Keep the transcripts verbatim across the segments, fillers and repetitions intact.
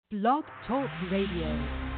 Blog Talk Radio.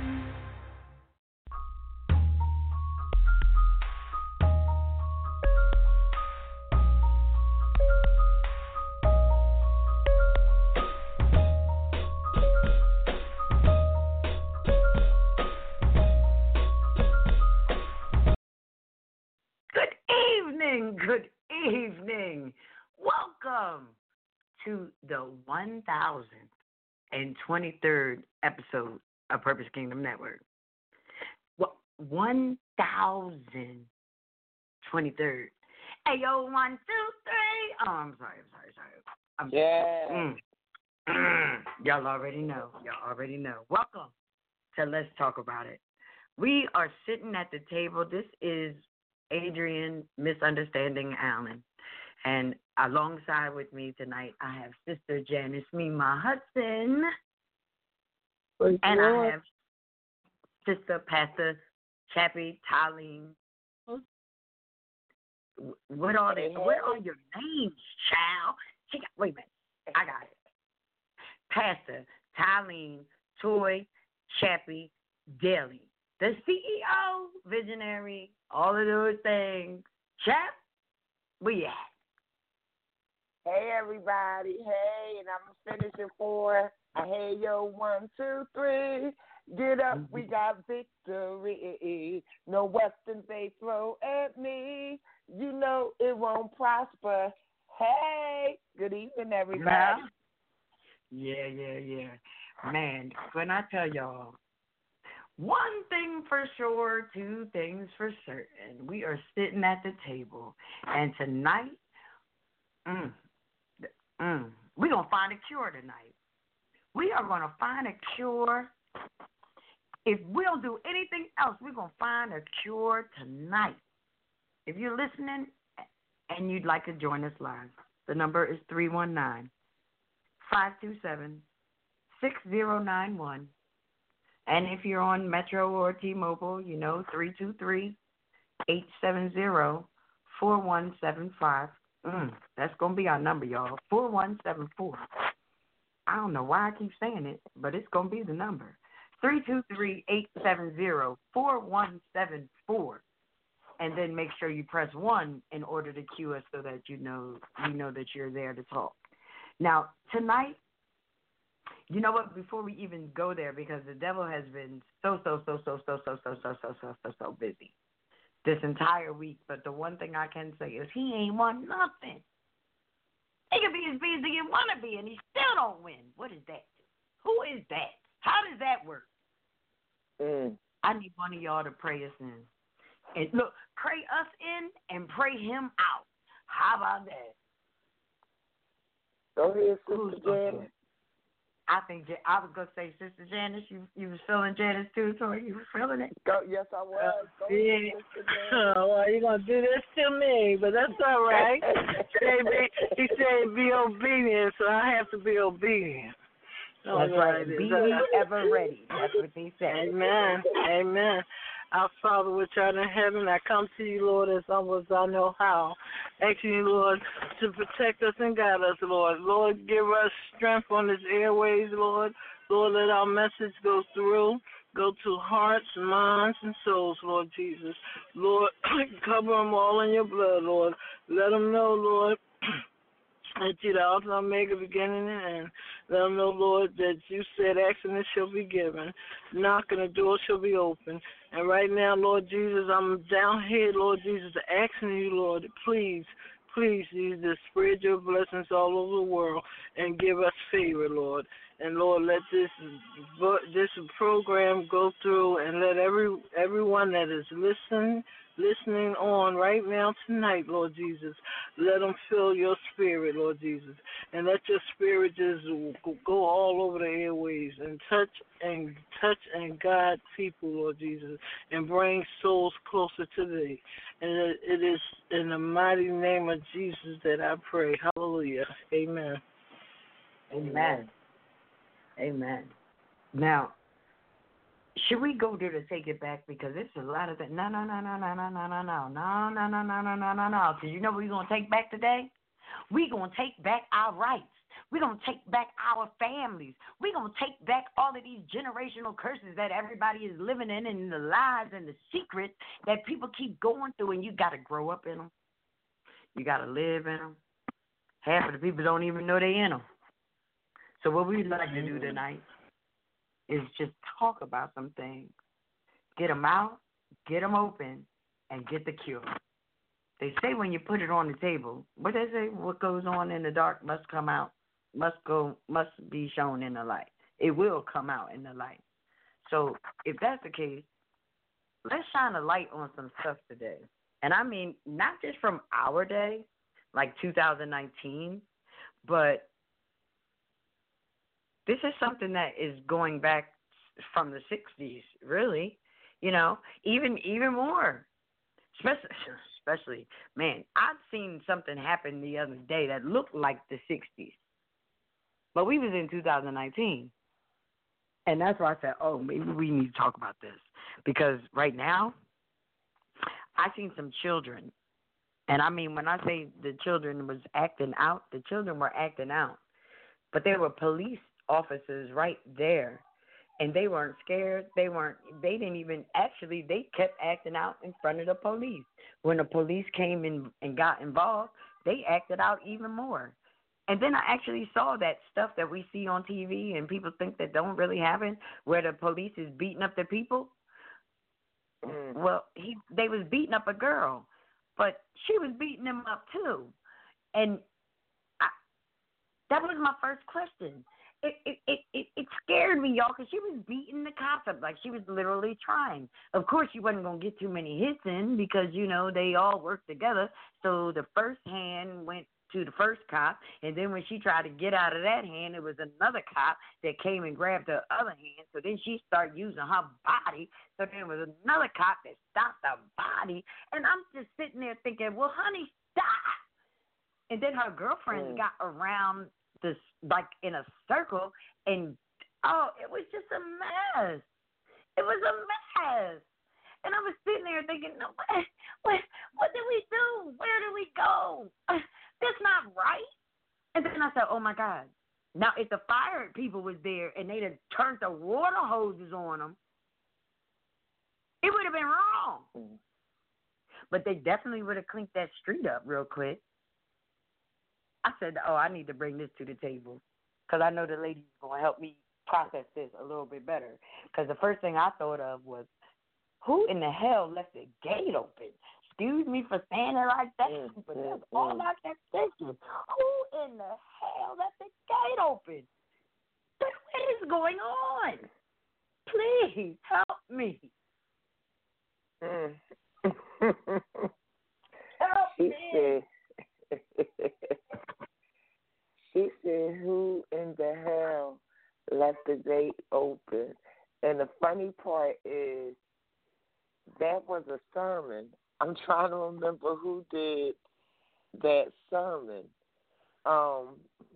Good evening. Welcome to the one thousand twenty-third episode of Purpose Kingdom Network. Well, one thousand twenty-third. Hey, yo, one, two, three. Oh, I'm sorry, I'm sorry, sorry. I'm, yeah. Mm, mm, y'all already know. Y'all already know. Welcome to Let's Talk About It. We are sitting at the table. This is Adrian Misunderstanding Allen. And alongside with me tonight, I have Sister Janice, me, my husband. Praise and Lord. I have Sister Pastor Chappie Talene. What are they? What are your names, child? She got, wait a minute. I got it. Pastor Talene Toy Chappie Daly. The C E O, visionary, all of those things. Chap, where you at? Hey, everybody. Hey, and I'm finishing for a hey, yo, one, two, three. Get up, we got victory. No weapons they throw at me. You know it won't prosper. Hey, good evening, everybody. Yeah, yeah, yeah. Man, when I tell y'all, one thing for sure, two things for certain. We are sitting at the table, and tonight, mm, mm, we're going to find a cure tonight. We are going to find a cure. If we don't do anything else, we're going to find a cure tonight. If you're listening and you'd like to join us live, the number is three one nine, five two seven, six zero nine one. And if you're on Metro or T-Mobile, you know, three two three, eight seven zero, four one seven five. Mm, that's going to be our number, y'all, four one seven four. I don't know why I keep saying it, but it's going to be the number. three two three, eight seven zero, four one seven four. And then make sure you press one in order to cue us so that you know you know that you're there to talk. Now, tonight, you know what? Before we even go there, because the devil has been so, so, so, so, so, so, so, so, so, so, so, so busy this entire week. But the one thing I can say is he ain't won nothing. He can be as busy as he want to be, and he still don't win. What is that? Who is that? How does that work? Mm. I need one of y'all to pray us in. And look, pray us in and pray him out. How about that? Go ahead, Who's Sister gonna do Janice. it? I think I was gonna say, Sister Janice, you you was feeling Janice too, Tori. You were feeling it. Go, yes, I was. Go Yeah. ahead, Sister Janice. Oh, well, you're going to do this to me, but that's all right. Say be- he said be obedient, so I have to be obedient. All That's right. Be Is that- ever ready. That's what they said. Amen. Amen. Our Father which art in heaven, I come to you, Lord, as humble as I know how. Asking you, Lord, to protect us and guide us, Lord. Lord, give us strength on this airways, Lord. Lord, let our message go through, go to hearts, minds, and souls, Lord Jesus. Lord, cover them all in your blood, Lord. Let them know, Lord, that you're the Alpha and Omega, beginning and end. Let them know, Lord, that you said, asking it shall be given. Knocking, the door shall be open. And right now, Lord Jesus, I'm down here, Lord Jesus, asking you, Lord, please, please, Jesus, spread your blessings all over the world and give us favor, Lord. And, Lord, let this this program go through and let every everyone that is listening, listening on right now tonight, Lord Jesus, let them feel your spirit, Lord Jesus. And let your spirit just go all over the airways and touch and touch and guide people, Lord Jesus, and bring souls closer to thee. And it is in the mighty name of Jesus that I pray. Hallelujah. Amen. Amen. Amen. Now, should we go there to take it back? Because it's a lot of that. No, no, no, no, no, no, no, no, no, no, no, no, no, no, no, no, no. Because you know what we're going to take back today? We're going to take back our rights. We're going to take back our families. We're going to take back all of these generational curses that everybody is living in and the lies and the secrets that people keep going through, and you got to grow up in them. You got to live in them. Half of the people don't even know they in them. So what we'd like to do tonight is just talk about some things. Get them out, get them open, and get the cure. They say when you put it on the table, what they say, what goes on in the dark must come out, must go, must be shown in the light. It will come out in the light. So if that's the case, let's shine a light on some stuff today. And I mean, not just from our day, like two thousand nineteen, but this is something that is going back from the sixties, really. You know, even even more. Especially, especially, man, I've seen something happen the other day that looked like the sixties. But we was in two thousand nineteen. And that's why I said, oh, maybe we need to talk about this. Because right now, I've seen some children. And I mean, when I say the children was acting out, the children were acting out. But there were police officers right there. And they weren't scared. They weren't, they didn't even, actually, they kept acting out in front of the police. When the police came in and got involved, they acted out even more. And then I actually saw that stuff that we see on T V and people think that don't really happen, where the police is beating up the people. Mm. Well, he, they was beating up a girl, but she was beating him up too. And I, that was my first question. It it, it, it it scared me, y'all, because she was beating the cops up like she was literally trying. Of course, she wasn't going to get too many hits in because, you know, they all worked together. So the first hand went to the first cop, and then when she tried to get out of that hand, it was another cop that came and grabbed her other hand. So then she started using her body. So then there was another cop that stopped her body. And I'm just sitting there thinking, well, honey, stop. And then her girlfriend mm. got around this, like in a circle, and oh, it was just a mess. It was a mess. And I was sitting there thinking, no, what, what, what did we do? Where did we go? That's not right. And then I said, oh my God. Now, if the fire people was there and they'd have turned the water hoses on them, it would have been wrong. Mm. But they definitely would have cleaned that street up real quick. I said, oh, I need to bring this to the table because I know the lady's going to help me process this a little bit better. Because the first thing I thought of was, who in the hell left the gate open? Excuse me for saying it like that, mm, but that's mm, all mm. I kept thinking. Who in the hell left the gate open? What is going on? Please help me. Mm. Help she me. Said, she said, who in the hell left the gate open? And the funny part is, that was a sermon. I'm trying to remember who did that sermon. Um,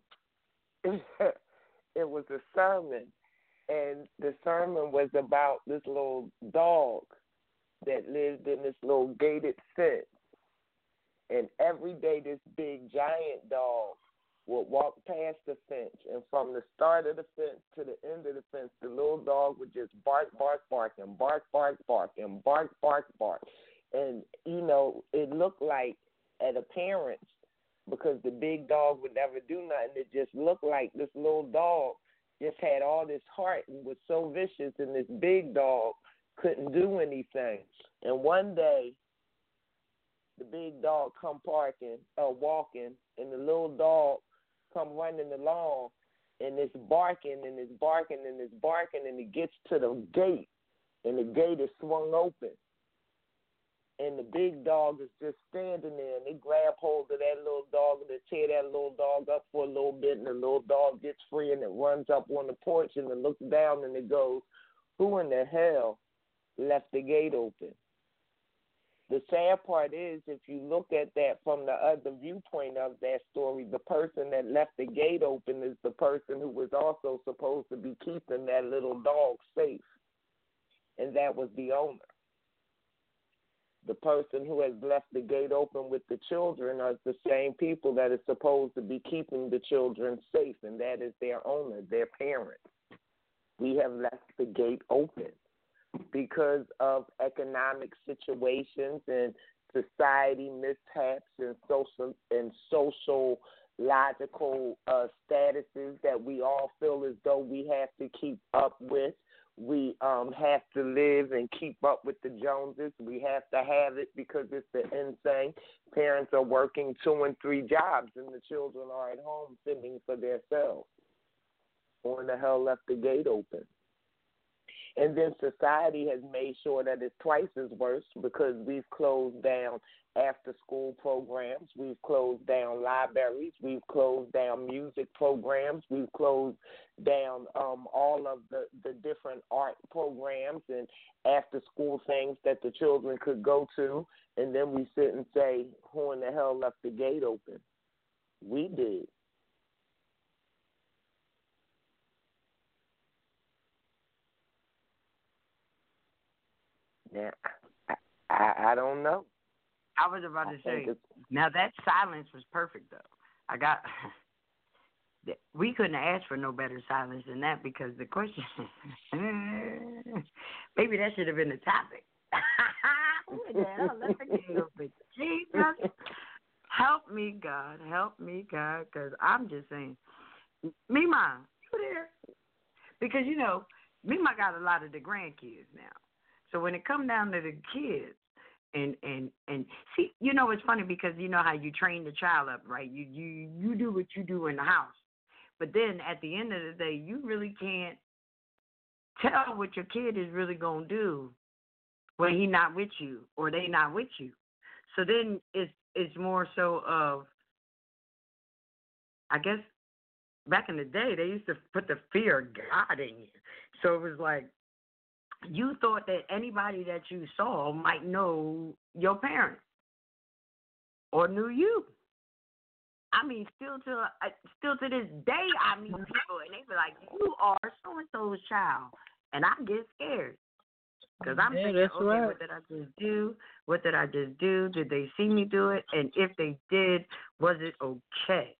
it was a sermon, and the sermon was about this little dog that lived in this little gated fence. And every day this big giant dog would walk past the fence, and from the start of the fence to the end of the fence, the little dog would just bark, bark, bark, and bark, bark, bark, and bark, bark, bark. And, you know, it looked like at appearance, because the big dog would never do nothing, it just looked like this little dog just had all this heart and was so vicious, and this big dog couldn't do anything. And one day, the big dog come parking, uh, walking, and the little dog come running along, and it's barking, and it's barking, and it's barking, and it gets to the gate, and the gate is swung open. And the big dog is just standing there, and they grab hold of that little dog, and they tear that little dog up for a little bit, and the little dog gets free, and it runs up on the porch, and it looks down, and it goes, who in the hell left the gate open? The sad part is, if you look at that from the other viewpoint of that story, the person that left the gate open is the person who was also supposed to be keeping that little dog safe, and that was the owner. The person who has left the gate open with the children are the same people that is supposed to be keeping the children safe, and that is their owner, their parents. We have left the gate open because of economic situations and society mishaps and social and social logical uh, statuses that we all feel as though we have to keep up with. We um, have to live and keep up with the Joneses. We have to have it because it's the insane. Parents are working two and three jobs, and the children are at home fending for themselves. Who in the hell left the gate open? And then society has made sure that it's twice as worse because we've closed down after-school programs. We've closed down libraries. We've closed down music programs. We've closed down um, all of the, the different art programs and after-school things that the children could go to. And then we sit and say, who in the hell left the gate open? We did. Now, I, I, I don't know. I was about to I say, think now that silence was perfect, though. I got, we couldn't ask for no better silence than that because the question, maybe that should have been the topic. Who the hell left the gate open? Jesus, help me, God, help me, God, because I'm just saying, Mima, you there? Because, you know, Mima got a lot of the grandkids now. So when it comes down to the kids, and, and, and see, you know, it's funny because you know how you train the child up, right? You, you, you do what you do in the house. But then at the end of the day, you really can't tell what your kid is really going to do when he not with you or they not with you. So then it's, it's more so of, I guess, back in the day, they used to put the fear of God in you. So it was like, you thought that anybody that you saw might know your parents or knew you. I mean, still to still to this day, I meet people and they be like, "You are so and so's child," and I get scared because I'm yeah, thinking, that's "Okay, right. what did I just do? What did I just do? Did they see me do it? And if they did, was it okay?"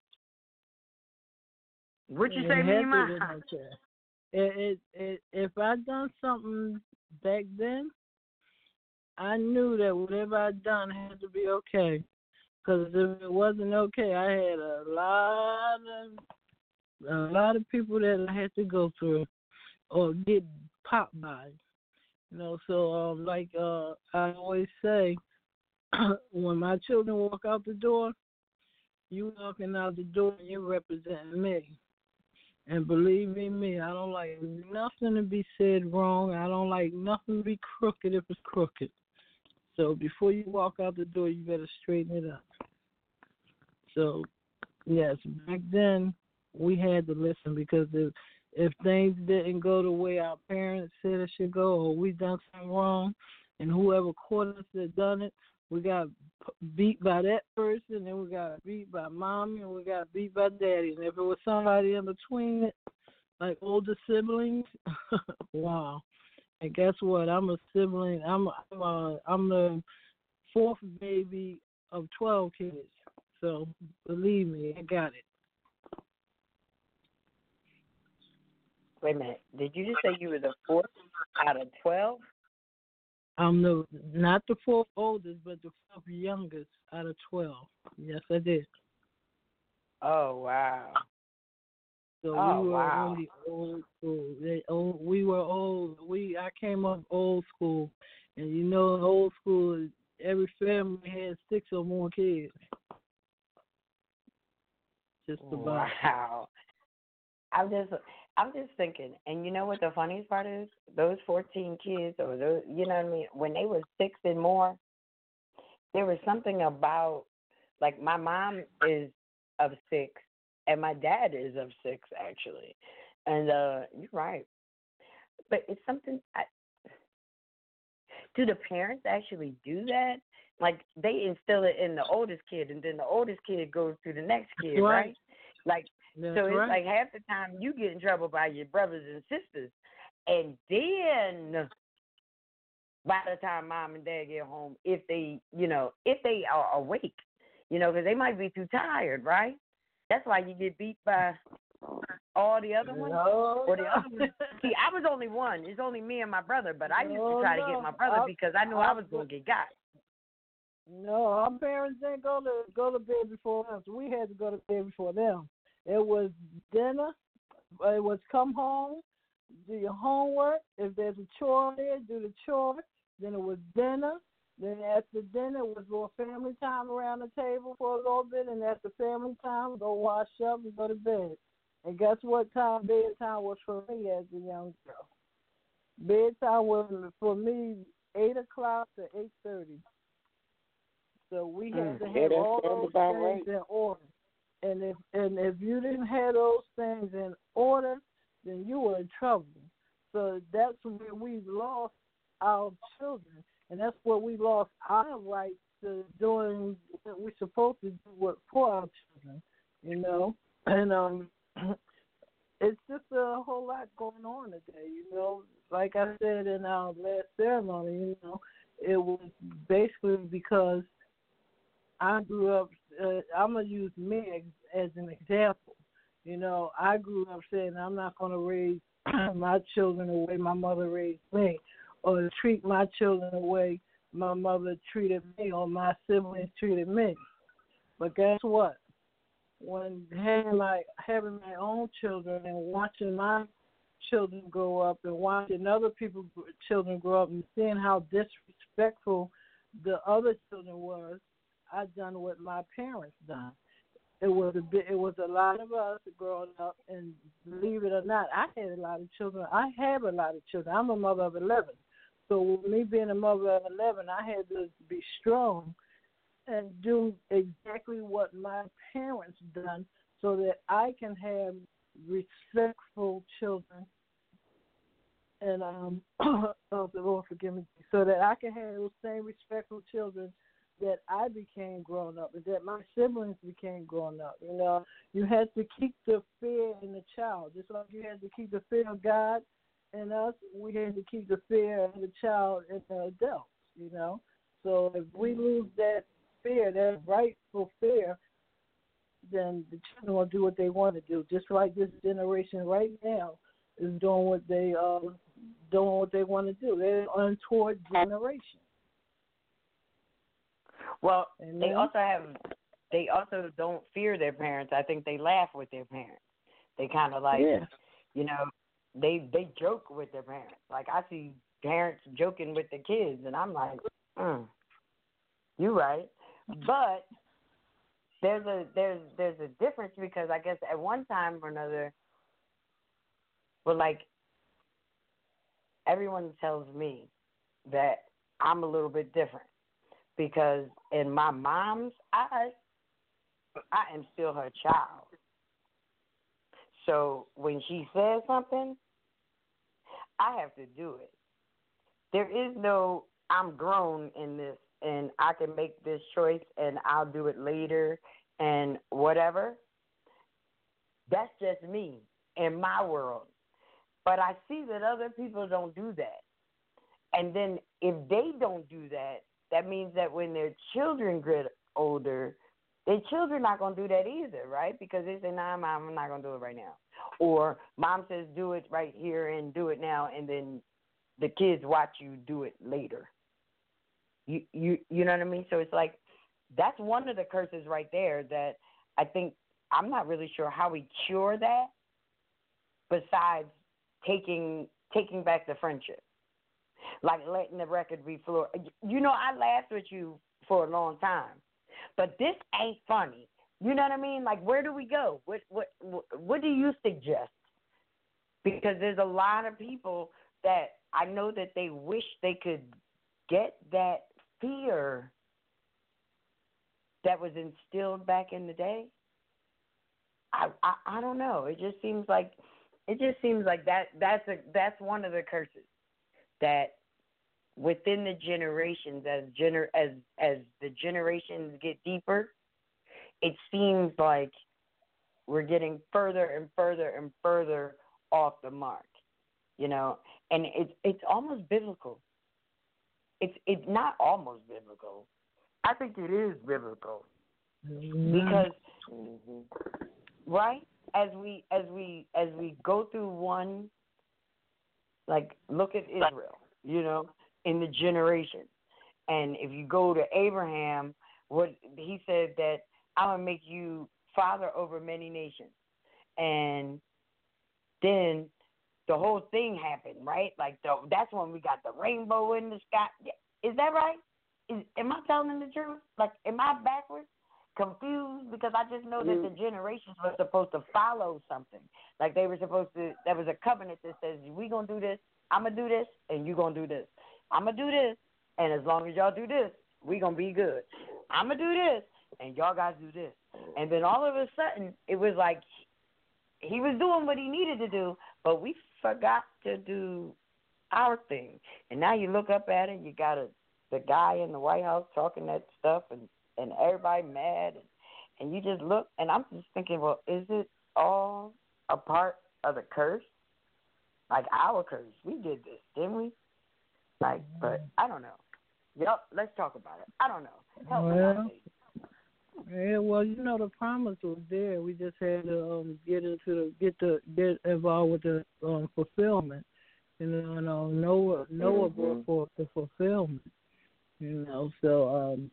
What you It say, had to Mima? be okay. It, it, it, if I done something back then, I knew that whatever I done had to be okay. Because if it wasn't okay, I had a lot of a lot of people that I had to go through or get popped by. You know, so um, like uh, I always say, when my children walk out the door, you walking out the door and you representing me. And believe me, me, I don't like nothing to be said wrong. I don't like nothing to be crooked if it's crooked. So before you walk out the door, you better straighten it up. So, yes, back then we had to listen because if if things didn't go the way our parents said it should go, or we done something wrong, and whoever caught us that done it, we got beat by that person, and we got beat by mommy, and we got beat by daddy. And if it was somebody in between it, like older siblings, wow. And guess what? I'm a sibling. I'm I'm, a, I'm the fourth baby of twelve kids. So believe me, I got it. Wait a minute. Did you just say you were the fourth out of twelve? I'm the not the fourth oldest, but the fourth youngest out of twelve. Yes, I did. Oh, wow. So Oh, we were wow. only old school. They, old, we were old. We I came up old school, and you know, in old school, every family had six or more kids. Just about. Wow. I'm just, I'm just thinking, and you know what the funniest part is? Those fourteen kids, or those, you know what I mean? When they were six and more, there was something about, like my mom is of six, and my dad is of six actually, and uh, you're right. But it's something. I, do the parents actually do that? Like they instill it in the oldest kid, and then the oldest kid goes to the next kid, Right. right? Like. That's So it's right. like half the time you get in trouble by your brothers and sisters. And then by the time mom and dad get home, if they, you know, if they are awake, you know, because they might be too tired, right? That's why you get beat by all the other ones. No. Or the other ones. See, I was only one. It's only me and my brother, but I used No, to try no. to get my brother I, because I knew I, I was going to get got. No, our parents didn't go to go to bed before us. We had to go to bed before them. It was dinner. It was come home, do your homework. If there's a chore there, do the chore. Then it was dinner. Then after dinner, it was more family time around the table for a little bit. And after family time, go wash up and go to bed. And guess what time bedtime was for me as a young girl? Bedtime was for me eight o'clock to eight thirty. So we had to have yeah, all those about things right. in order. And if and if you didn't have those things in order, then you were in trouble. So that's where we lost our children, and that's where we lost our rights to doing what we're supposed to do for our children. You know, and um, it's just a whole lot going on today. You know, like I said in our last ceremony, you know, it was basically because I grew up, uh, I'm going to use me as, as an example. You know, I grew up saying I'm not going to raise my children the way my mother raised me, or treat my children the way my mother treated me or my siblings treated me. But guess what? When having my, having my own children and watching my children grow up and watching other people's children grow up and seeing how disrespectful the other children was, I done what my parents done. It was a bit, it was a lot of us growing up, and believe it or not, I had a lot of children. I have a lot of children. I'm a mother of eleven. So with me being a mother of eleven, I had to be strong and do exactly what my parents done so that I can have respectful children. And um, oh, the Lord forgive me, so that I can have those same respectful children that I became grown up and that my siblings became grown up. You know, you had to keep the fear in the child. Just like you had to keep the fear of God in us, we had to keep the fear of the child in the adults, you know. So if we lose that fear, that rightful fear, then the children will do what they want to do. Just like this generation right now is doing what they uh, doing what they want to do. They're an untoward generation. Well, Amen. they also have, they also don't fear their parents. I think they laugh with their parents. They kind of like, Yeah. you know, they they joke with their parents. Like I see parents joking with their kids, and I'm like, mm, you right. But there's a there's there's a difference because I guess at one time or another, well, like everyone tells me that I'm a little bit different. Because in my mom's eyes, I am still her child. So when she says something, I have to do it. There is no, I'm grown in this and I can make this choice and I'll do it later and whatever. That's just me in my world. But I see that other people don't do that. And then if they don't do that, that means that when their children get older, their children not going to do that either, right? Because they say, nah, Mom, I'm not going to do it right now. Or Mom says, do it right here and do it now, and then the kids watch you do it later. You, you, you know what I mean? So it's like that's one of the curses right there that I think I'm not really sure how we cure that besides taking taking back the friendship. Like letting the record be floor. You know, I laughed with you for a long time, but this ain't funny. You know what I mean? Like, where do we go? What what what do you suggest? Because there's a lot of people that I know that they wish they could get that fear that was instilled back in the day. I I, I don't know. It just seems like it just seems like that that's a that's one of the curses that within the generations, as gener as as the generations get deeper, it seems like we're getting further and further and further off the mark, you know. And it's it's almost biblical. it's it's not almost biblical. I think it is biblical Mm-hmm. because Mhm. right as we as we as we go through one, like look at Israel, you know, in the generation, and if you go to Abraham, what he said that I'm gonna make you father over many nations, and then the whole thing happened, right? Like the, that's when we got the rainbow in the sky. Is that right? Is, am I telling the truth? Like, am I backwards? Confused? Because I just know that the generations were supposed to follow something. Like they were supposed to, there was a covenant that says, we going to do this, I'm going to do this, and you going to do this. I'm going to do this, and as long as y'all do this, we going to be good. I'm going to do this, and y'all guys do this. And then all of a sudden, it was like he was doing what he needed to do, but we forgot to do our thing. And now you look up at it, you got a, the guy in the White House talking that stuff, and, and everybody mad. And, and you just look, and I'm just thinking, well, is it all a part of the curse? Like our curse. We did this, didn't we? Like, but I don't know. Yep, let's talk about it. I don't know. Help me out, Well, please. yeah, well, you know the promise was there. We just had to um, get into the get the get involved with the um, fulfillment. You know, and, uh, Noah Noah Mhm. brought forth the fulfillment. You know, so um,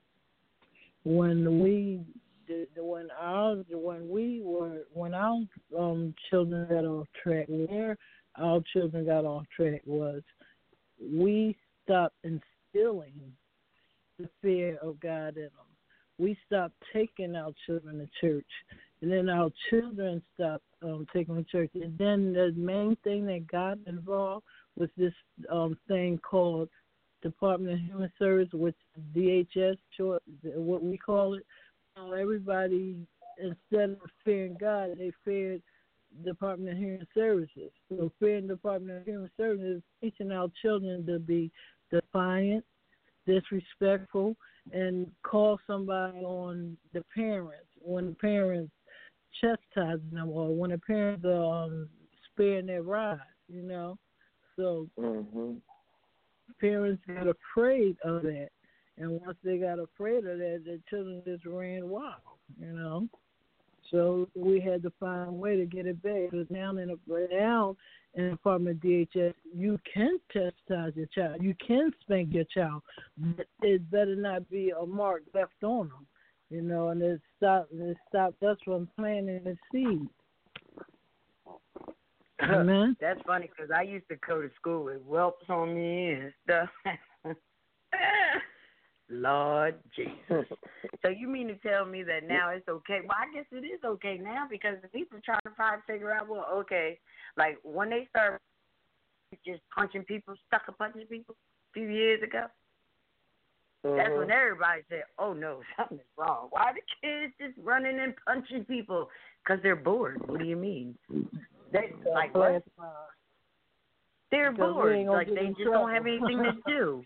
when we did, when our when we were when our um, children got off track, where our children got off track was we stopped instilling the fear of God in them. We stopped taking our children to church, and then our children stopped um, taking them to church. And then the main thing that got involved was this um, thing called Department of Human Service, which D H S, short, what we call it. So everybody, instead of fearing God, they feared Department of Human Services. So fearing Department of Human Services is teaching our children to be defiant, disrespectful, and call somebody on the parents when the parents chastise them or when the parents are um, sparing their ride, you know. So Mhm. parents got afraid of that. And once they got afraid of that, the children just ran wild, you know. So we had to find a way to get it back. Because now in the, now in the Department of D H S, you can chastise your child. You can spank your child. But it better not be a mark left on them, you know, and it stopped, it stopped us from planting the seed. Amen. That's funny because I used to go to school with whelps on me and stuff. Lord Jesus. So you mean to tell me that now it's okay? Well, I guess it is okay now because the people trying to try to figure out, well, okay, like when they start just punching people, stuck a punching people a few years ago, Mhm. that's when everybody said, oh, no, something's wrong. Why are the kids just running and punching people? Because they're bored. What do you mean? They like what? They're Because we bored. ain't gonna Like get they in just don't have trouble. anything to do.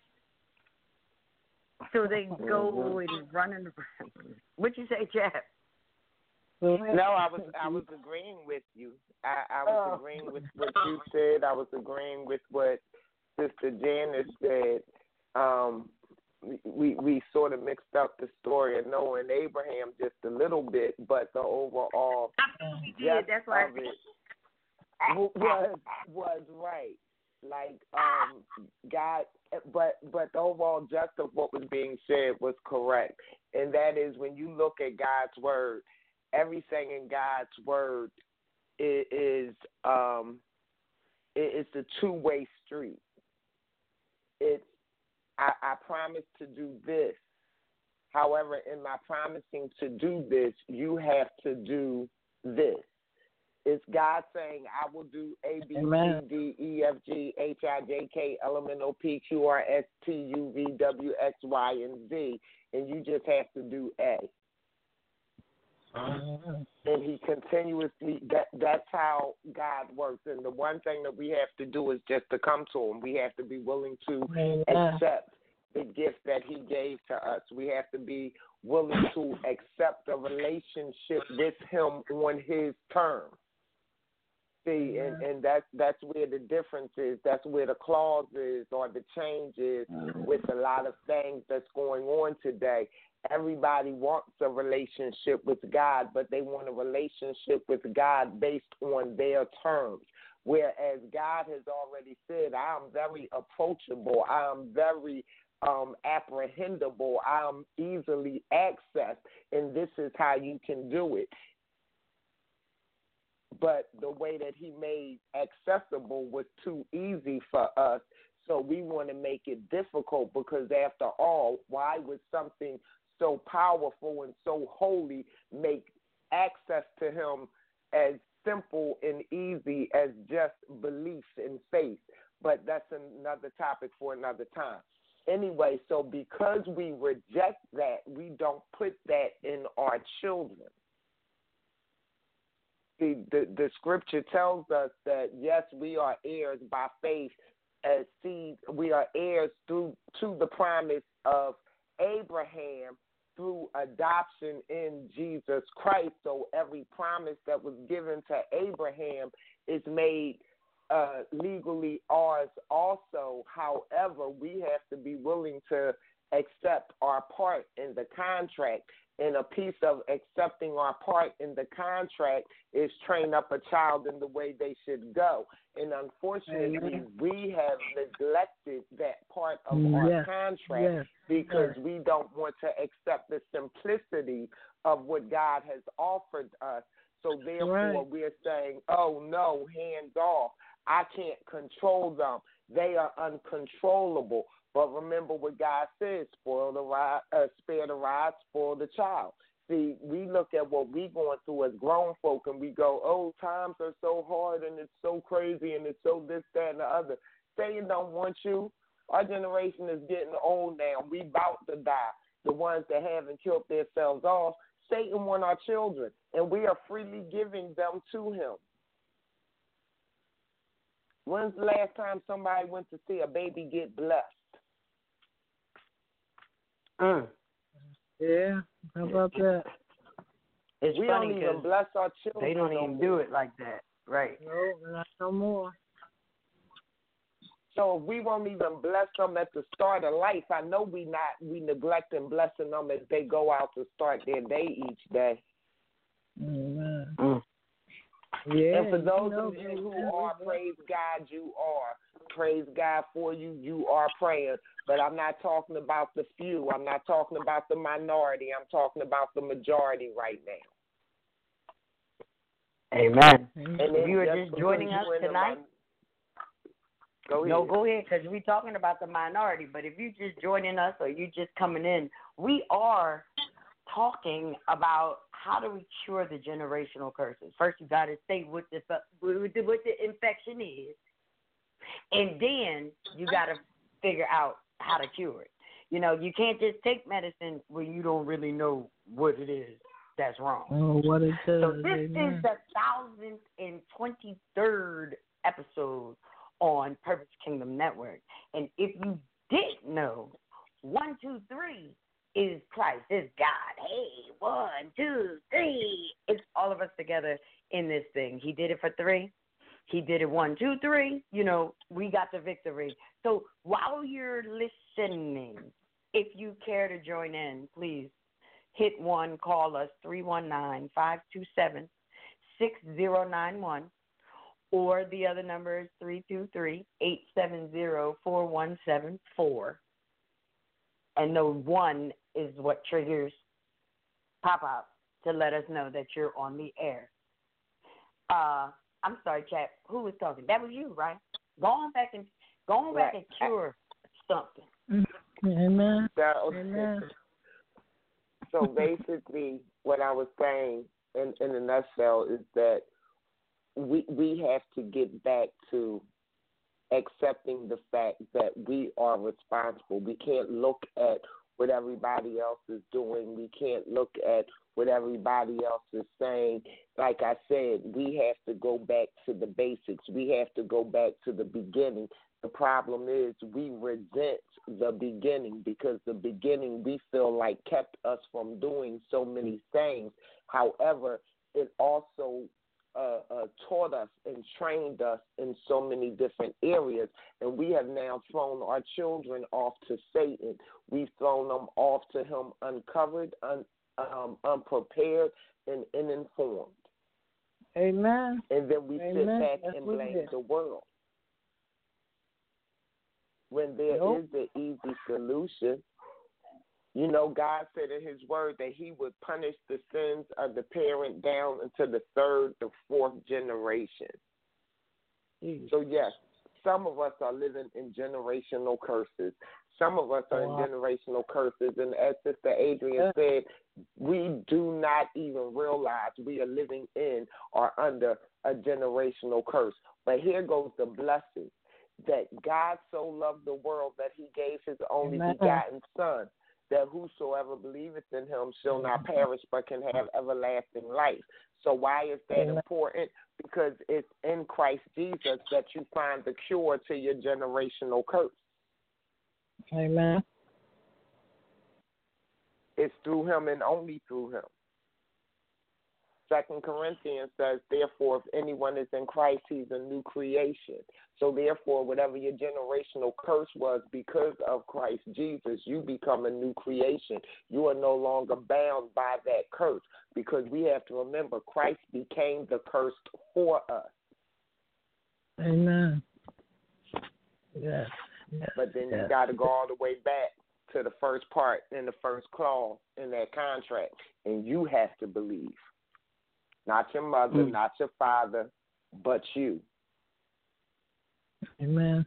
So they go and run and what you say, Jeff? No, I was I was agreeing with you. I, I was Oh. agreeing with what you said. I was agreeing with what Sister Janice said. Um, we we sort of mixed up the story of Noah and Abraham just a little bit, but the overall We did. That's why. of it was was right. Like um, God, but but the overall gist of what was being said was correct, and that is when you look at God's word, everything in God's word is, is um, it, it's a two way street. It's I, I promise to do this. However, in my promising to do this, you have to do this. It's God saying, I will do A, B, Amen. C, D, E, F, G, H, I, J, K, L, M, N, O, P, Q, R, S, T, U, V, W, X, Y, and Z, and you just have to do A. And he continuously, that, that's how God works. And the one thing that we have to do is just to come to him. We have to be willing to Amen. accept the gift that he gave to us. We have to be willing to accept a relationship with him on his terms. See, and, and that's that's where the difference is. That's where the clause is or the change is with a lot of things that's going on today. Everybody wants a relationship with God, but they want a relationship with God based on their terms. Whereas God has already said, I am very approachable. I am very um, apprehendable. I am easily accessed, and this is how you can do it. But the way that he made accessible was too easy for us, so we want to make it difficult because, after all, why would something so powerful and so holy make access to him as simple and easy as just belief and faith? But that's another topic for another time. Anyway, so because we reject that, we don't put that in our children. The, the, the scripture tells us that, yes, we are heirs by faith as seed. We are heirs through to the promise of Abraham through adoption in Jesus Christ. So every promise that was given to Abraham is made uh, legally ours also. However, we have to be willing to accept our part in the contract. And a piece of accepting our part in the contract is train up a child in the way they should go. And unfortunately, Amen. we have neglected that part of yes. our contract yes. because yes. we don't want to accept the simplicity of what God has offered us. So therefore, right. we're saying, oh, no, hands off. I can't control them. They are uncontrollable. But remember what God says, spoil the rod, uh, spare the rod, spoil the child. See, we look at what we're going through as grown folk and we go, oh, times are so hard and it's so crazy and it's so this, that, and the other. Satan don't want you. Our generation is getting old now. We about to die. The ones that haven't killed themselves off, Satan want our children, and we are freely giving them to him. When's the last time somebody went to see a baby get blessed? Mm. Yeah, how about that? It's we funny don't even bless our children. They don't even no do it like that, right? No, not no more. So if we won't even bless them at the start of life, I know we not we neglecting blessing them as they go out to start their day each day. Mm-hmm. Mm. Yeah, and for those you know, of you who are, praise God, you are. Praise God for you. You are praying. But I'm not talking about the few. I'm not talking about the minority. I'm talking about the majority right now. Amen. And if you are just joining us tonight, go no, go ahead, because we're talking about the minority. But if you're just joining us or you're just coming in, we are talking about how do we cure the generational curses. First, you got to say what the, what the what the infection is, and then you got to figure out how to cure it. You know, you can't just take medicine when you don't really know what it is that's wrong. Oh, what it does. So this Amen. is the thousand and twenty-third episode on Purpose Kingdom Network. And if you didn't know, one, two, three is Christ, is God. Hey, one, two, three. It's all of us together in this thing. He did it for three. He did it one, two, three. You know, we got the victory. So while you're listening, if you care to join in, please hit one, call us, three one nine, five two seven, six zero nine one, or the other number is three two three, eight seven zero, four one seven four. And the one is what triggers pop-up to let us know that you're on the air. Uh, I'm sorry, Chap. Who was talking? That was you, right? Go on back and go on back and cure something. Amen. So, Amen. so basically, what I was saying in, in a nutshell is that we we have to get back to accepting the fact that we are responsible. We can't look at what everybody else is doing. We can't look at what everybody else is saying. Like I said, we have to go back to the basics. We have to go back to the beginning. The problem is we resent the beginning because the beginning we feel like kept us from doing so many things. However, it also uh, uh, taught us and trained us in so many different areas, and we have now thrown our children off to Satan. We've thrown them off to him uncovered, un, um, unprepared, and uninformed. Amen. And then we Amen. sit back That's and what blame it is. the world. When there Nope. is an easy solution. You know, God said in his word that he would punish the sins of the parent down into the third, the fourth generation. Jeez. So, yes, some of us are living in generational curses. Some of us are Wow. in generational curses. And as Sister Adrian said, we do not even realize we are living in or under a generational curse. But here goes the blessing, that God so loved the world that he gave his only Amen. begotten Son, that whosoever believeth in him shall not perish but can have everlasting life. So why is that Amen. important? Because it's in Christ Jesus that you find the cure to your generational curse. Amen. It's through him and only through him. Second Corinthians says, therefore, if anyone is in Christ, he's a new creation. So therefore, whatever your generational curse was, because of Christ Jesus, you become a new creation. You are no longer bound by that curse, because we have to remember Christ became the curse for us. Amen. Yes. yes. But then yes. you got to go all the way back to the first part in the first clause in that contract, and you have to believe. Not your mother, Mm. not your father, but you. Amen.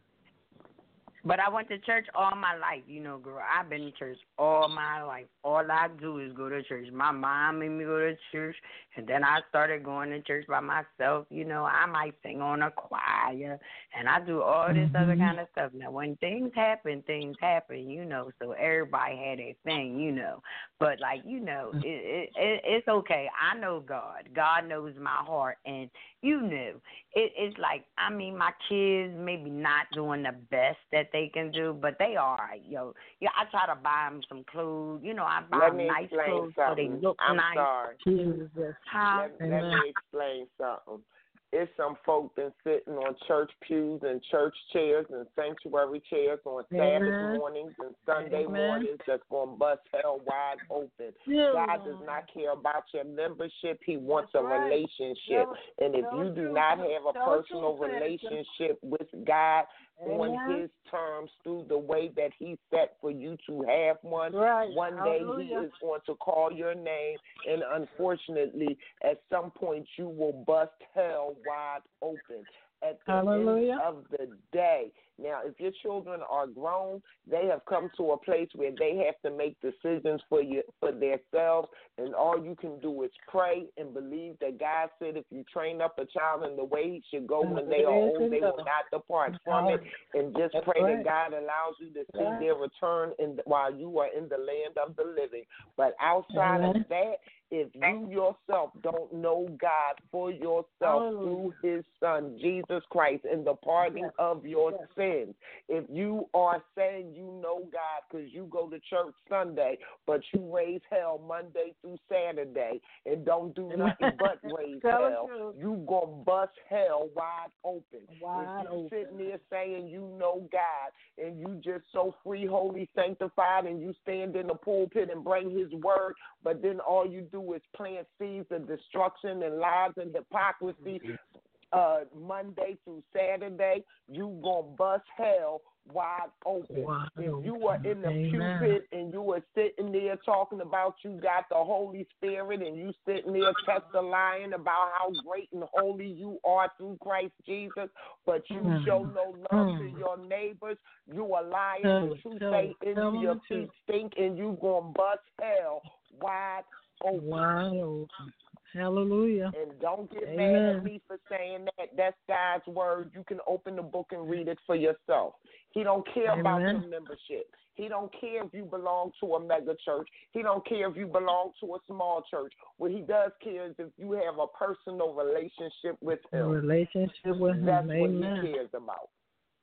But I went to church all my life, you know, girl. I've been to church all my life. All I do is go to church. My mom made me go to church, and then I started going to church by myself. You know, I might sing on a choir, and I do all this Mm-hmm. other kind of stuff. Now, when things happen, things happen, you know, so everybody had their thing, you know. But, like, you know, it, it, it, it's okay. I know God. God knows my heart, and you know, it, it's like, I mean, my kids maybe not doing the best that they can do, but they all right, yo. Yeah, I try to buy them some clothes. You know, I buy Let them me nice explain clothes so they something. look I'm nice. sorry. Jesus. Huh? Let, let Amen. me explain something. It's some folk been sitting on church pews and church chairs and sanctuary chairs on Amen. Sabbath mornings and Sunday Amen. mornings that's going to bust hell wide open. Yeah. God does not care about your membership. He wants That's a right. relationship. Tell- and if tell you the do truth. not have a Tell the personal truth, Pastor. relationship with God on Amen. his terms through the way that he set for you to have one, Right. one day he Hallelujah. is going to call your name, and unfortunately, at some point you will bust hell wide open. At the Hallelujah. end of the day. Now, if your children are grown, they have come to a place where they have to make decisions for you for themselves, and all you can do is pray and believe that God said if you train up a child in the way he should go when they are old, they will not depart from it, and just That's pray right. that God allows you to see Right. their return in the, while you are in the land of the living. But outside Amen. of that, if you yourself don't know God for yourself Hallelujah. through his Son, Jesus Christ, and the pardoning Yes. of your Yes. sins, if you are saying you know God because you go to church Sunday, but you raise hell Monday through Saturday and don't do nothing but raise Tell the hell, truth. you going to bust hell wide open. Wide if you open. sitting there saying you know God and you just so free, holy, sanctified, and you stand in the pulpit and bring his word, but then all you do is plant seeds of destruction and lies and hypocrisy uh, Monday through Saturday, you going to bust hell wide open. Wide if you open. are in the Amen. pulpit and you are sitting there talking about you got the Holy Spirit and you sitting there testifying about how great and holy you are through Christ Jesus, but you Mm. show no love Mm. to your neighbors, you are lying, Tell the it, truth tell say it, into tell your the truth. feet stink, and you going to bust hell wide open. Wide open. Hallelujah. And don't get Amen. mad at me for saying that. That's God's word. You can open the book and read it for yourself. He don't care Amen. about your membership. He don't care if you belong to a mega church. He don't care if you belong to a small church. What he does care is if you have a personal relationship with A him. relationship with That's him. what Amen. he cares about.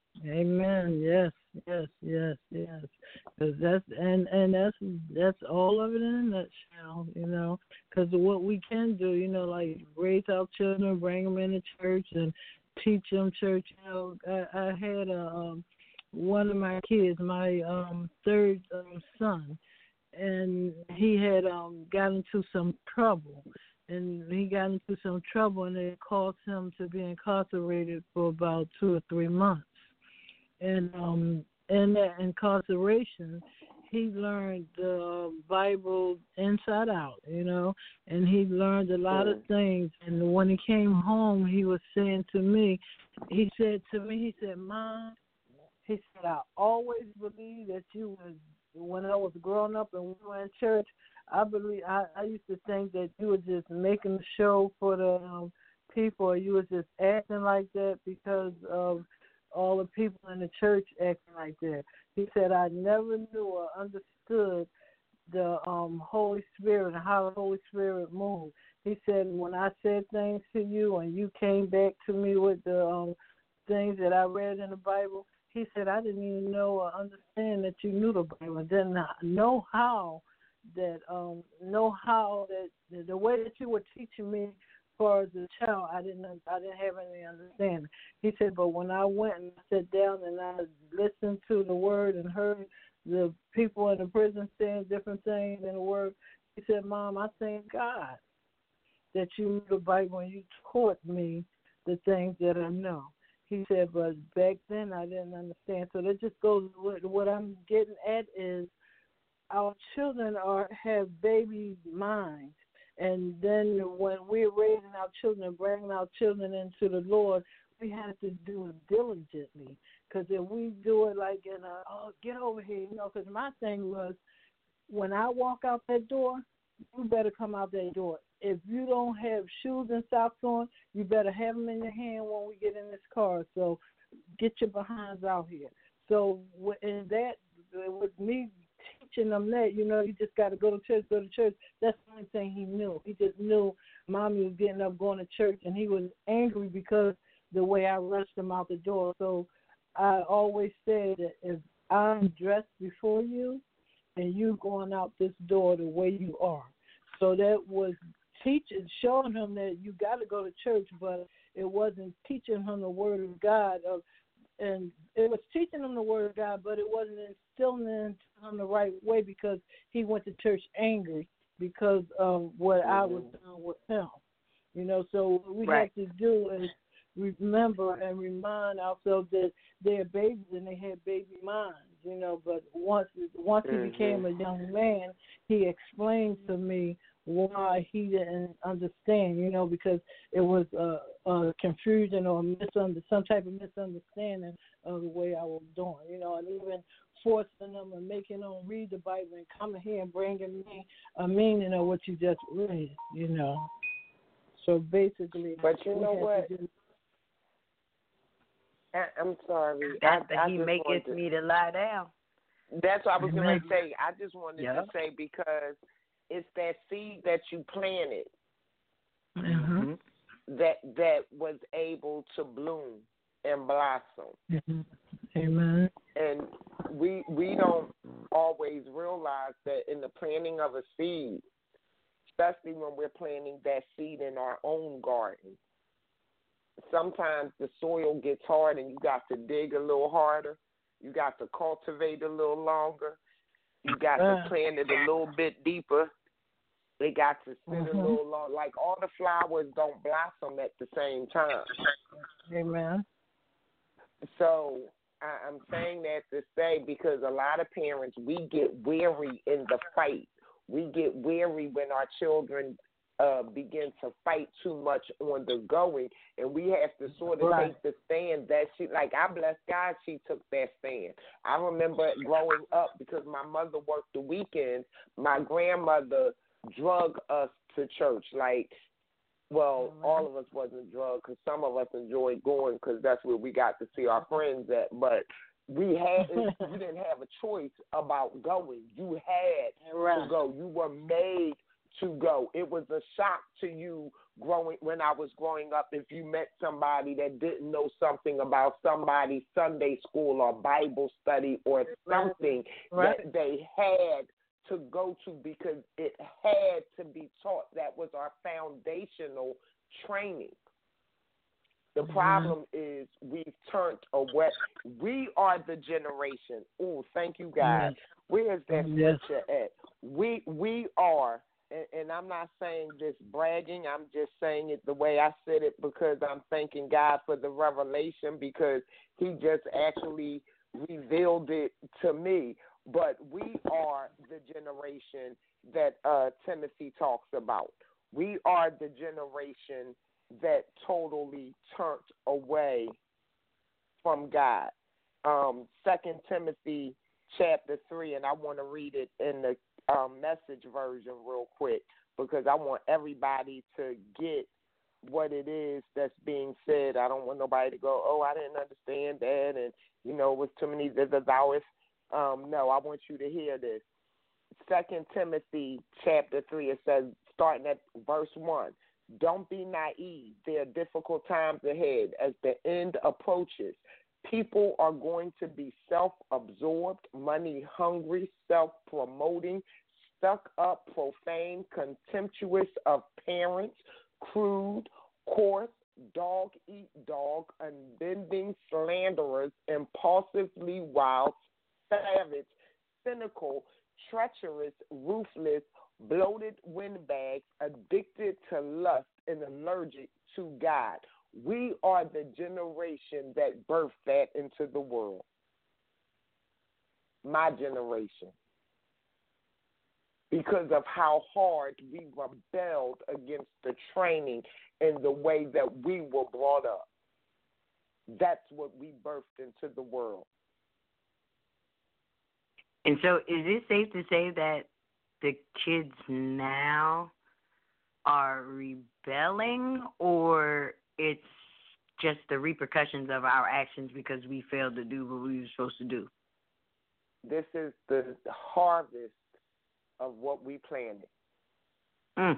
Amen. Yes, yes, yes, yes. 'Cause that's and and that's that's all of it in a nutshell, you know. Because what we can do, you know, like raise our children, bring them into church, and teach them church. You know, I, I had a um, one of my kids, my um, third um, son, and he had um, got into some trouble. And he got into some trouble, and it caused him to be incarcerated for about two or three months. And um, in that incarceration, he learned the Bible inside out, you know, and he learned a lot of things. And when he came home, he was saying to me, he said to me, he said, Mom, he said, I always believed that you was, when I was growing up and we were in church, I believe I, I used to think that you were just making a show for the um, people, or you were just acting like that because of all the people in the church acting like that. He said, I never knew or understood the um, Holy Spirit and how the Holy Spirit moved. He said, when I said things to you and you came back to me with the um, things that I read in the Bible, he said, I didn't even know or understand that you knew the Bible. I didn't know how that, um, know how that the, the way that you were teaching me far as a child, I didn't I didn't have any understanding. He said, but when I went and sat down and I listened to the word and heard the people in the prison saying different things in the word, he said, Mom, I thank God that you knew the Bible and you taught me the things that I know. He said, but back then I didn't understand. So that just goes with what I'm getting at is our children are have baby minds. And then when we're raising our children and bringing our children into the Lord, we have to do it diligently. Because if we do it like in a, oh, get over here, you know, because my thing was when I walk out that door, you better come out that door. If you don't have shoes and socks on, you better have them in your hand when we get in this car. So get your behinds out here. So in that, with me teaching them that, you know, you just got to go to church, go to church. That's the only thing he knew. He just knew Mommy was getting up, going to church, and he was angry because the way I rushed him out the door. So I always said that if I'm dressed before you and you going out this door the way you are. So that was teaching, showing him that you got to go to church, but it wasn't teaching him the word of God. Of, and it was teaching him the word of God, but it wasn't instilling in him the right way because he went to church angry because of what mm-hmm. I was doing with him. You know, so what we right. have to do is remember and remind ourselves that they're babies and they have baby minds, you know, but once once mm-hmm. he became a young man, he explained to me why he didn't understand, you know, because it was a, a confusion or a misunder, some type of misunderstanding of the way I was doing, you know, and even forcing them and making them read the Bible and coming here and bringing me a meaning of what you just read, you know. So basically, but you know what? Do... I, I'm sorry. After I, I he maketh to... me to lie down. That's what I was going to say. I just wanted yep. to say because it's that seed that you planted mm-hmm. that that was able to bloom and blossom. Mm-hmm. Amen. And we we don't always realize that in the planting of a seed, especially when we're planting that seed in our own garden, sometimes the soil gets hard and you got to dig a little harder. You got to cultivate a little longer. You got to plant it a little bit deeper. They got to sit mm-hmm. a little long. Like all the flowers don't blossom at the same time. Amen. So I, I'm saying that to say because a lot of parents, we get weary in the fight. We get weary when our children uh, begin to fight too much on the going, and we have to sort of right. take the stand that she, like I bless God she took that stand. I remember growing up because my mother worked the weekends, my grandmother drug us to church. Like, well, mm-hmm. all of us wasn't drugged because some of us enjoyed going because that's where we got to see our friends at, but we had, you didn't have a choice about going. You had right. to go. You were made to go. It was a shock to you growing when I was growing up if you met somebody that didn't know something about somebody's Sunday school or Bible study or something Right. that they had to go to because it had to be taught. That was our foundational training. The problem is we've turned away. We are the generation. Oh, thank you, God. Yes. Where's that Yes. scripture at? We we are, and, and I'm not saying this bragging. I'm just saying it the way I said it because I'm thanking God for the revelation because He just actually revealed it to me. But we are the generation that uh, Timothy talks about. We are the generation that totally turned away from God. Um, Second Timothy chapter three, and I want to read it in the um, Message version real quick because I want everybody to get what it is that's being said. I don't want nobody to go, oh, I didn't understand that, and, you know, it was too many thous. Um, no, I want you to hear this. Second Timothy chapter three, it says, starting at verse one, don't be naive. There are difficult times ahead. As the end approaches, people are going to be self-absorbed, money-hungry, self-promoting, stuck up, profane, contemptuous of parents, crude, coarse, dog-eat-dog, unbending slanderers, impulsively wild, savage, cynical, treacherous, ruthless, bloated windbags, addicted to lust, and allergic to God. We are the generation that birthed that into the world. My generation. Because of how hard we rebelled against the training and the way that we were brought up. That's what we birthed into the world. And so is it safe to say that the kids now are rebelling, or it's just the repercussions of our actions because we failed to do what we were supposed to do? This is the harvest of what we planted. Mm.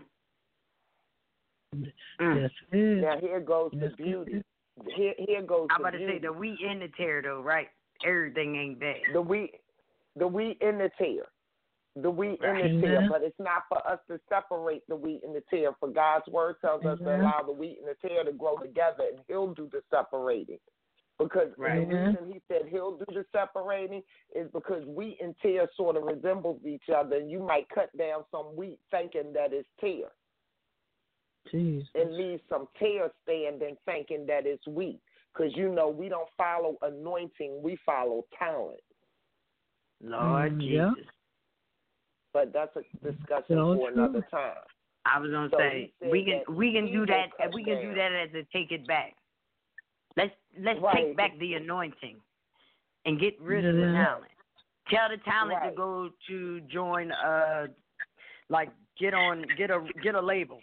Mm. Yes, it is. Now here goes Yes, the beauty. Here, here goes I'm the about to beauty. say the wheat and the tear, though, right? Everything ain't bad. The wheat, the wheat and the tear. The wheat Right. and the tear, Amen. but it's not for us to separate the wheat and the tear. For God's word tells us to Amen. allow the wheat and the tear to grow together, and He'll do the separating. Because Right. the reason He said He'll do the separating is because wheat and tear sort of resembles each other, and you might cut down some wheat thinking that it's tear, Jesus. and leave some tear standing thinking that it's wheat. Because you know we don't follow anointing, we follow talent. Lord Mm, yeah. Jesus. But that's a discussion So for true. another time. I was gonna So say he said we can that we can he do will that cut we can down. do that as a take it back. Let's let's Right. take back the anointing and get rid of the Yeah. talent. Tell the talent Right. to go to join uh like get on get a get a label.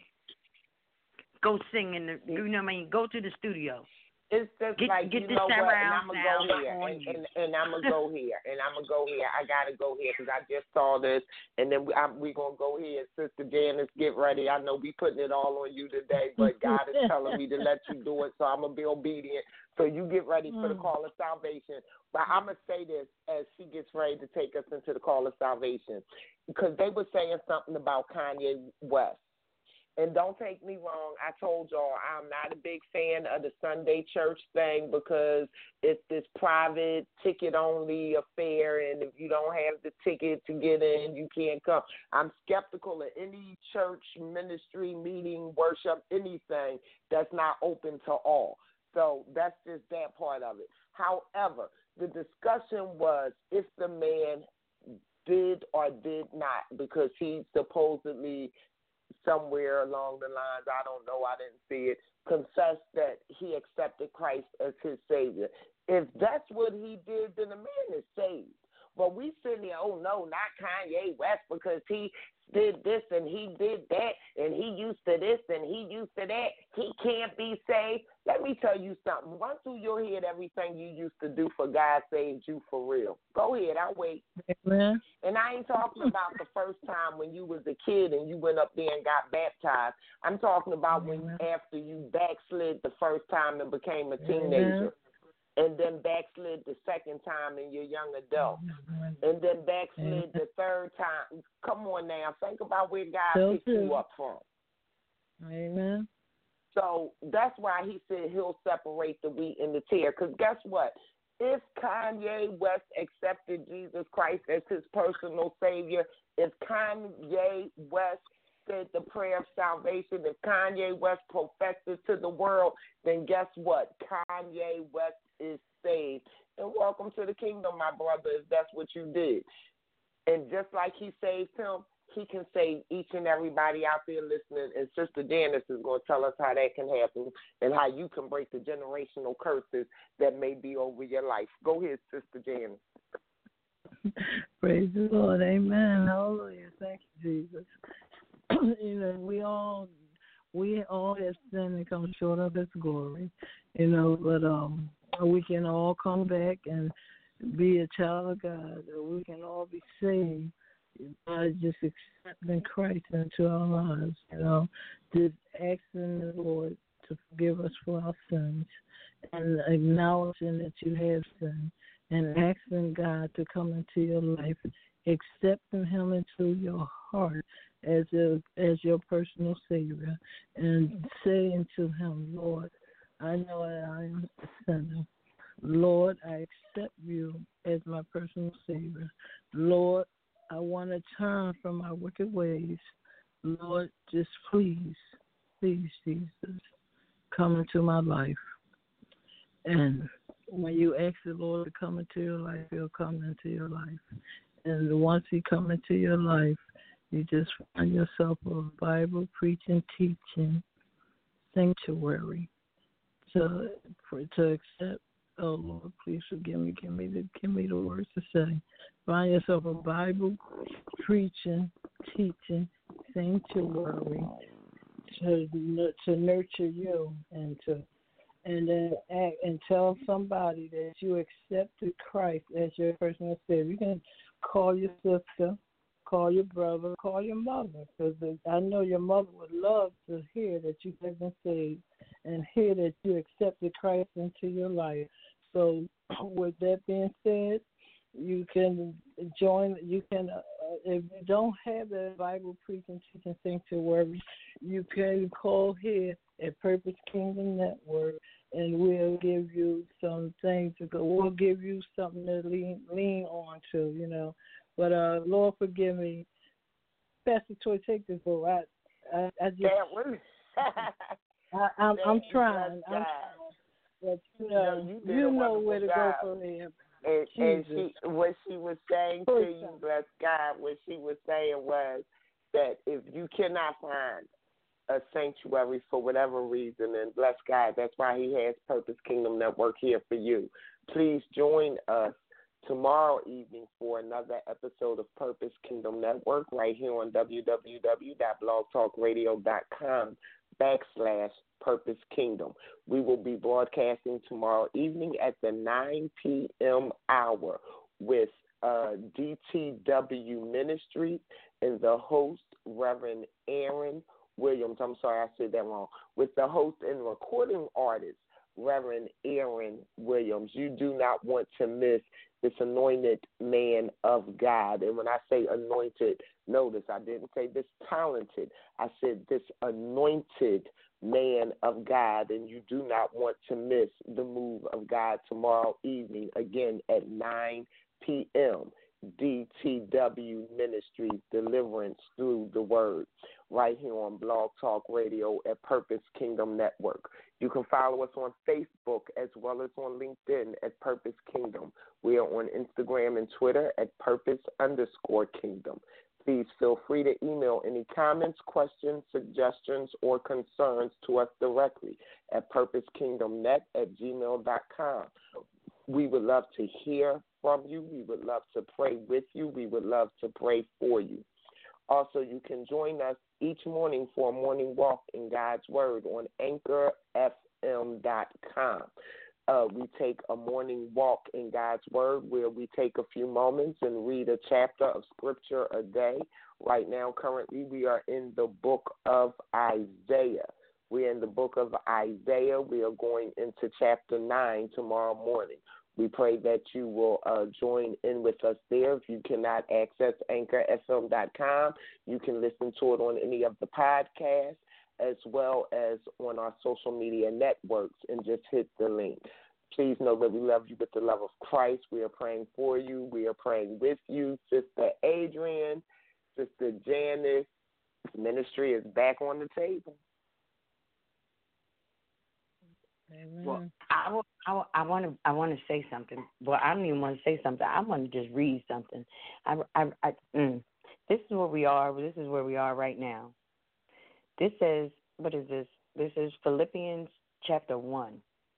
Go sing in the you know what I mean, go to the studio. It's just Get- like, get you the know what, and surround I'm going to sound go here, on and, you. and, and I'm going to go here, and I'm going to go here. I got to go here because I just saw this, and then we, I'm, we going to go here. Sister Janice, get ready. I know we putting it all on you today, but God is telling me to let you do it, so I'm going to be obedient. So you get ready for the call of salvation. But I'm going to say this as she gets ready to take us into the call of salvation, because they were saying something about Kanye West. And don't take me wrong, I told y'all I'm not a big fan of the Sunday church thing because it's this private ticket-only affair, and if you don't have the ticket to get in, you can't come. I'm skeptical of any church, ministry, meeting, worship, anything that's not open to all. So that's just that part of it. However, the discussion was if the man did or did not, because he supposedly somewhere along the lines, I don't know, I didn't see it, confessed that he accepted Christ as his Savior. If that's what he did, then the man is saved. But we sitting there, oh, no, not Kanye West because he did this and he did that and he used to this and he used to that. He can't be saved. Let me tell you something. Run through your head everything you used to do for God saved you for real. Go ahead. I'll wait. Amen. And I ain't talking about the first time when you was a kid and you went up there and got baptized. I'm talking about when Amen. after you backslid the first time and became a teenager. Amen. And then backslid the second time in your young adult. And then backslid the third time. Come on now. Think about where God So picked true. you up from. Amen. So that's why he said he'll separate the wheat and the tare. Because guess what? If Kanye West accepted Jesus Christ as his personal Savior, if Kanye West said the prayer of salvation, if Kanye West professed it to the world, then guess what? Kanye West is saved. And welcome to the kingdom, my brother, if that's what you did. And just like he saved him, he can save each and everybody out there listening. And Sister Janice is going to tell us how that can happen and how you can break the generational curses that may be over your life. Go ahead, Sister Janice. Praise the Lord. Amen. Hallelujah. Thank you, Jesus. You know, we all we all have sinned and come short of his glory. You know, but um we can all come back and be a child of God. We can all be saved by just accepting Christ into our lives. You know, just asking the Lord to forgive us for our sins and acknowledging that you have sinned and asking God to come into your life, accepting him into your heart as a, as your personal Savior, and saying to him, Lord, I know that I am a sinner. Lord, I accept you as my personal Savior. Lord, I want to turn from my wicked ways. Lord, just please, please, Jesus, come into my life. And when you ask the Lord to come into your life, he'll come into your life. And once he comes into your life, you just find yourself a Bible preaching, teaching sanctuary to for, to accept. Oh Lord, please forgive me. Give me the give me the words to say. Find yourself a Bible preaching, teaching sanctuary to to nurture you and to and then act and tell somebody that you accepted Christ as your personal Savior. You can call your sister, call your brother, call your mother, because I know your mother would love to hear that you have been saved and hear that you accepted Christ into your life. So with that being said, you can join, you can, uh, if you don't have the Bible preaching, teaching sanctuary, you can call here at Purpose Kingdom Network, and we'll give you some things to go. We'll give you something to lean, lean on to, you know. But uh, Lord, forgive me, Pastor Toy, take this vote. I, I, I just, I, I'm, I'm trying. I'm trying. But you know, you, know, you, you know job. where to go from here. And, and she, what she was saying to you, bless God, what she was saying was that if you cannot find a sanctuary for whatever reason, and bless God, that's why he has Purpose Kingdom Network here for you. Please join us tomorrow evening for another episode of Purpose Kingdom Network right here on www.blogtalkradio.com backslash Purpose Kingdom. We will be broadcasting tomorrow evening at the nine p.m. hour with uh, D T W Ministries and the host, Reverend Aaron Williams. I'm sorry, I said that wrong. With the host and recording artist, Reverend Aaron Williams. You do not want to miss this anointed man of God. And when I say anointed, notice I didn't say this talented. I said this anointed man of God, and you do not want to miss the move of God tomorrow evening, again at nine p.m. D T W Ministries, Deliverance Through the Word, right here on Blog Talk Radio at Purpose Kingdom Network. You can follow us on Facebook as well as on LinkedIn at Purpose Kingdom. We are on Instagram and Twitter at Purpose underscore Kingdom. Please feel free to email any comments, questions, suggestions, or concerns to us directly at purposekingdomnet at gmail dot com. We would love to hear from you. We would love to pray with you. We would love to pray for you. Also, you can join us each morning for a morning walk in God's Word on anchor f m dot com. Uh, we take a morning walk in God's Word where we take a few moments and read a chapter of Scripture a day. Right now, currently, we are in the book of Isaiah. We're in the book of Isaiah. We are going into chapter nine tomorrow morning. We pray that you will uh, join in with us there. If you cannot access anchor f m dot com, you can listen to it on any of the podcasts as well as on our social media networks and just hit the link. Please know that we love you with the love of Christ. We are praying for you. We are praying with you. Sister Adrian, Sister Janice, ministry is back on the table. Amen. Well, I, I, I want to I want to say something. Well, I don't even want to say something. I want to just read something. I, I, I, mm, this is where we are. This is where we are right now. This says, what is this? This is Philippians chapter one.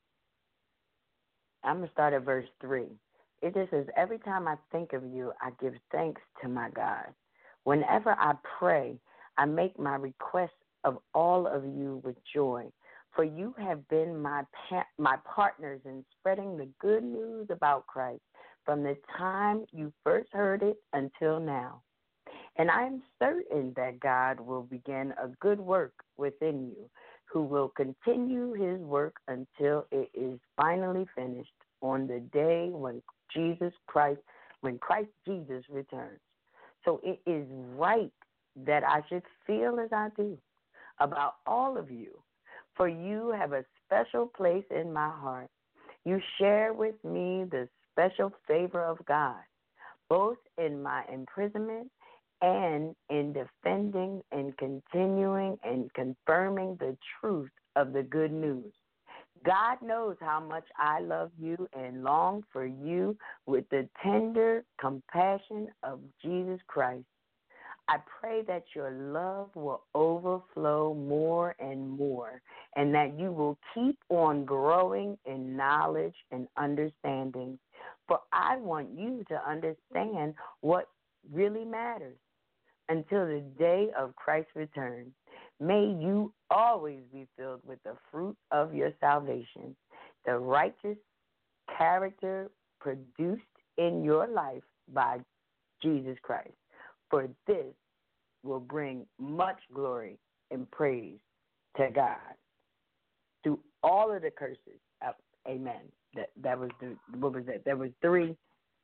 I'm going to start at verse three. It just says, every time I think of you, I give thanks to my God. Whenever I pray, I make my requests of all of you with joy. For you have been my pa- my partners in spreading the good news about Christ from the time you first heard it until now. And I am certain that God will begin a good work within you, who will continue his work until it is finally finished on the day when Jesus Christ, when Christ Jesus returns. So it is right that I should feel as I do about all of you, for you have a special place in my heart. You share with me the special favor of God, both in my imprisonment and in defending and continuing and confirming the truth of the good news. God knows how much I love you and long for you with the tender compassion of Jesus Christ. I pray that your love will overflow more and more, and that you will keep on growing in knowledge and understanding. For I want you to understand what really matters until the day of Christ's return. May you always be filled with the fruit of your salvation, the righteous character produced in your life by Jesus Christ. For this will bring much glory and praise to God. Through all of the curses, uh, amen. That that was the what was that? There was three.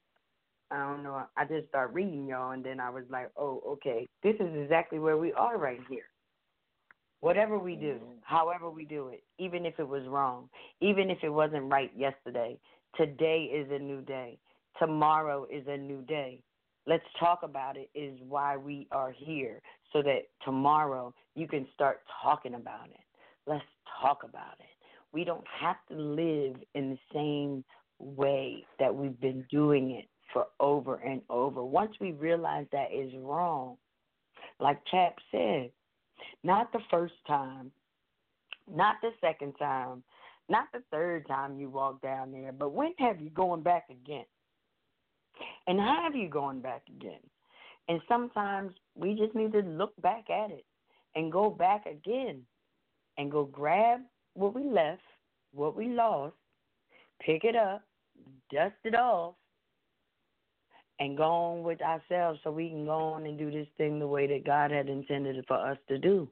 I don't know. I just started reading y'all, and then I was like, oh, okay. This is exactly where we are right here. Whatever we do, however we do it, even if it was wrong, even if it wasn't right yesterday, today is a new day. Tomorrow is a new day. Let's talk about it is why we are here, so that tomorrow you can start talking about it. Let's talk about it. We don't have to live in the same way that we've been doing it for over and over. Once we realize that is wrong, like Chap said, not the first time, not the second time, not the third time you walk down there, but when have you going back again? And how have you gone back again? And sometimes we just need to look back at it and go back again and go grab what we left, what we lost, pick it up, dust it off, and go on with ourselves so we can go on and do this thing the way that God had intended for us to do.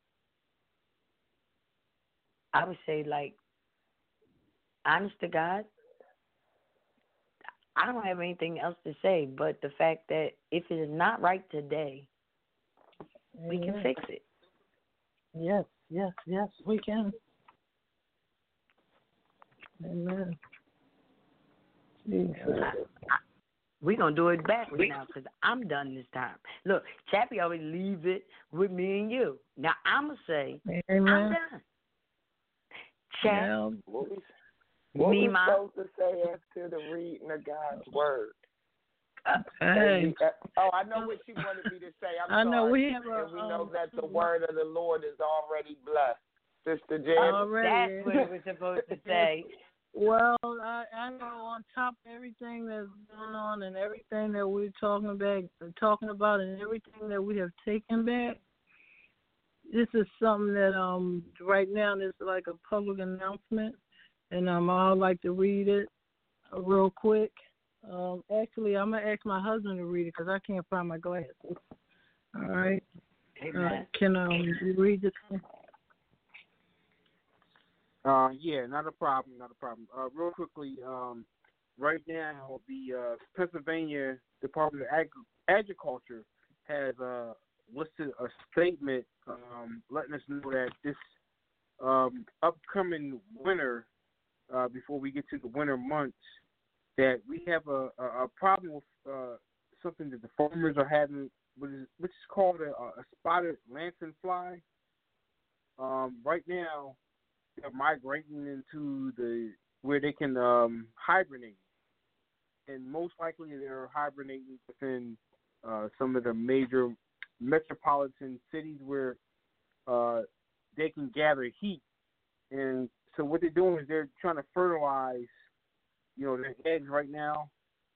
I would say, like, honest to God, I don't have anything else to say but the fact that if it is not right today, we can Amen. fix it. Yes, yes, yes, we can. Amen. Jesus. We're going to do it backwards now because I'm done this time. Look, Chappie always leaves it with me and you. Now, I'm going to say, Amen. I'm done. Chap, Yeah. What we, what me, we my, supposed to say after the reading of God's Word? Hey. We, uh, oh, I know what she wanted me to say. I'm I sorry. know we have a, and we know um, that the word of the Lord is already blessed. Sister Jen. already. that's what it was supposed to say. Well, I, I know on top of everything that's going on and everything that we're talking about, talking about, and everything that we have taken back, this is something that um right now is like a public announcement, and um I'd like to read it uh, real quick. Um, actually, I'm gonna ask my husband to read it because I can't find my glasses. All right. Uh, can um you read it? Uh, yeah, not a problem, not a problem. Uh, real quickly, um, right now the uh, Pennsylvania Department of Ag- Agriculture has uh, listed a statement um, letting us know that this um, upcoming winter, uh, before we get to the winter months, that we have a, a, a problem with uh, something that the farmers are having, which is, which is called a, a spotted lanternfly. Um, right now, they're migrating into the where they can um, hibernate, and most likely they're hibernating within uh, some of the major metropolitan cities where uh, they can gather heat. And so what they're doing is they're trying to fertilize, you know, their eggs right now,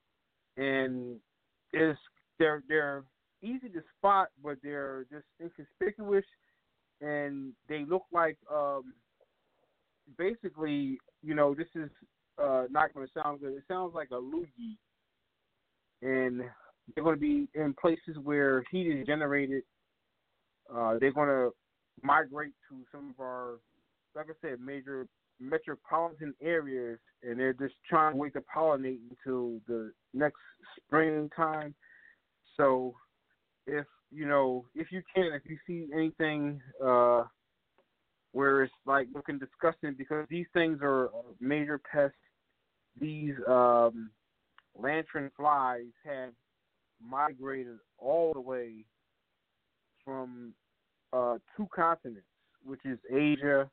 and it's they're they're easy to spot, but they're just inconspicuous, and they look like um, basically, you know, this is uh, not going to sound good. It sounds like a loogie, and they're going to be in places where heat is generated. Uh, they're going to migrate to some of our, like I said, major metropolitan areas, and they're just trying to wait to pollinate until the next springtime. So, if you know, if you can, if you see anything uh, where it's like looking disgusting, because these things are major pests. These um, lantern flies have migrated all the way from uh, two continents, which is Asia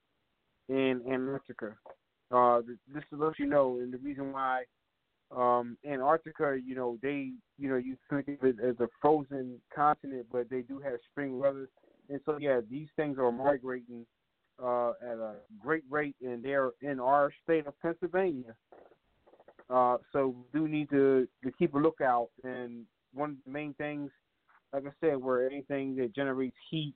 and Antarctica. Uh, just to let you know, and the reason why um, Antarctica, you know, they, you know, you think of it as a frozen continent, but they do have spring weather, and so yeah, these things are migrating uh, at a great rate, and they're in our state of Pennsylvania. Uh, so we do need to, to keep a lookout, and one of the main things, like I said, where anything that generates heat,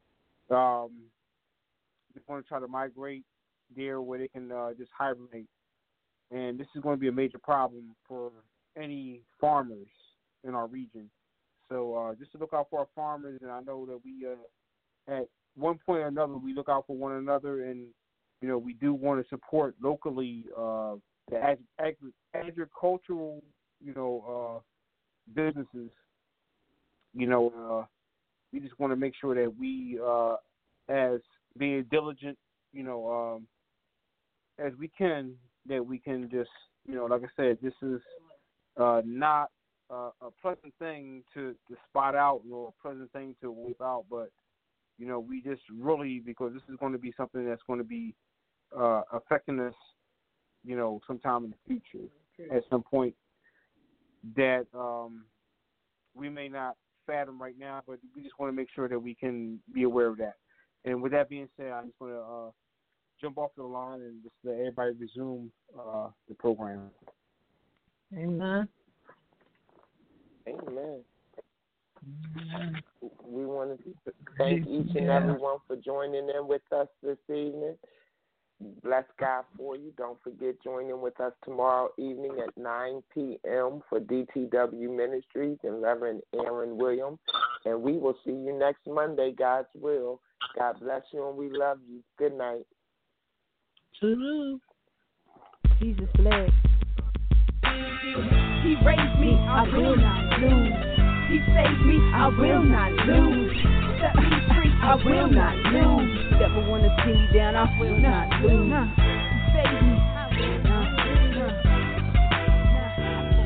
um, they want to try to migrate there where they can uh, just hibernate. And this is going to be a major problem for any farmers in our region. So uh, just to look out for our farmers, and I know that we, uh, at one point or another, we look out for one another, and, you know, we do want to support locally uh, the ag- ag- agricultural, you know, uh, businesses. You know, uh, we just want to make sure that we, uh, as being diligent, you know, um, as we can, that we can just, you know, like I said, this is uh, not uh, a pleasant thing to, to spot out or a pleasant thing to whip out, but, you know, we just really, because this is going to be something that's going to be uh, affecting us, you know, sometime in the future at some point that um, we may not fathom right now, but we just want to make sure that we can be aware of that. And with that being said, I'm just going to uh, jump off the line and just let everybody resume uh, the program. Amen. Amen. Amen. We want to thank each and every one for joining in with us this evening. Bless God for you. Don't forget, join in with us tomorrow evening at nine p.m. for D T W Ministries and Reverend Aaron Williams. And we will see you next Monday, God's will. God bless you, and we love you. Good night. Toodaloo. Jesus bless. He raised me, I will not lose. He saved me, I will not lose. Set me free, I will not lose. Never wanna see me down, I will not lose. He saved me, I will not